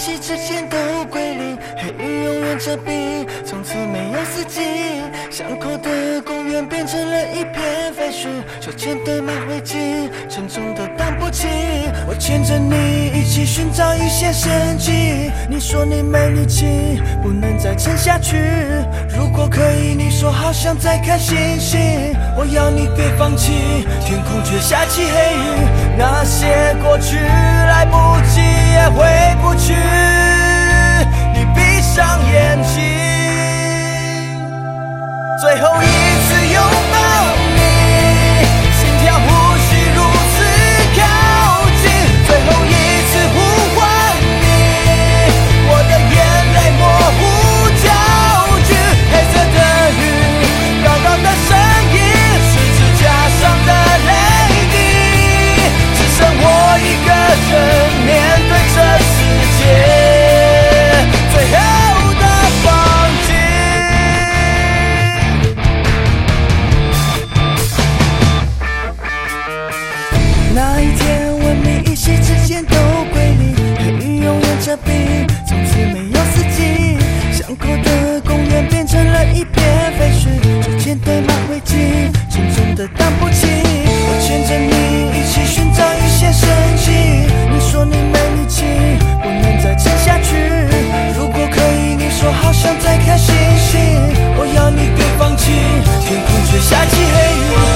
夕之间都归零，黑云永远遮蔽，从此没有四季。巷口的公园变成了一片废墟，手牵的马灰烬，沉重的荡不起。我牵着你一起寻找一些生机，你说你没力气，不能再撑下去。如果可以，你说好想再看星星，我要你别放弃，天空却下起黑雨。那些过去来不及也回不去，你闭上眼睛，最后一次拥抱你，心跳呼吸如此靠近，最后一次呼唤你，我的眼泪模糊焦距，黑色的雨，高高的声音，十字架上的泪滴，只剩我一个人面对这世界最后的放弃。那一天，文明一夕之间都归零，黑云永远遮蔽，从此没有四季。巷口的公园变成了一片废墟，手牵的马灰烬，沉重的荡不起。我牵着你一起寻找一些生机，你说你没力气，不能再撑下去。如果可以，你说好想再看星星，我要你别放弃，天空却下起黑雨。